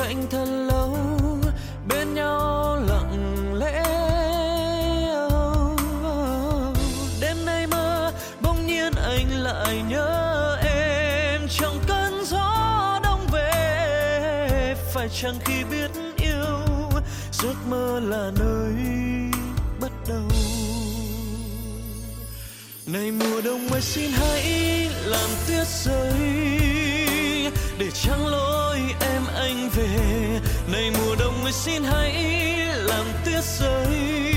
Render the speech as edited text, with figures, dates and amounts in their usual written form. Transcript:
cạnh thật lâu, bên nhau lặng lẽ. Đêm nay mơ bỗng nhiên anh lại nhớ em, trong cơn gió đông về. Phải chăng khi biết yêu, giấc mơ là nơi bắt đầu. Này mùa đông ơi xin hãy làm tuyết rơi, để trăng lối em anh về. Này mùa đông ơi xin hãy làm tuyết rơi,